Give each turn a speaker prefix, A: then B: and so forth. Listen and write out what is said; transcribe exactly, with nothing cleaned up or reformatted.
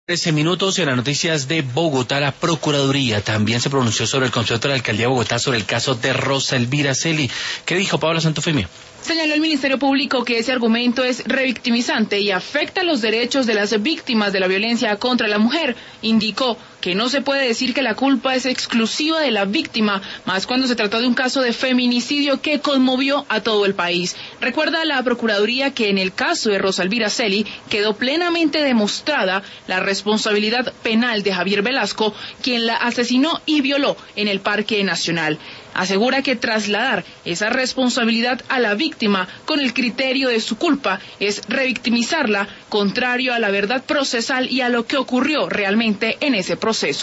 A: trece minutos en las noticias de Bogotá. La Procuraduría también se pronunció sobre el concepto de la Alcaldía de Bogotá sobre el caso de Rosa Elvira Celi. ¿Qué dijo Paola Santofimio?
B: Señaló el Ministerio Público que ese argumento es revictimizante y afecta los derechos de las víctimas de la violencia contra la mujer. Indicó que no se puede decir que la culpa es exclusiva de la víctima, más cuando se trató de un caso de feminicidio que conmovió a todo el país. Recuerda a la Procuraduría que en el caso de Rosa Elvira Celi quedó plenamente demostrada la responsabilidad penal de Javier Velasco, quien la asesinó y violó en el Parque Nacional. Asegura que trasladar esa responsabilidad a la víctima con el criterio de su culpa es revictimizarla, contrario a la verdad procesal y a lo que ocurrió realmente en ese proceso.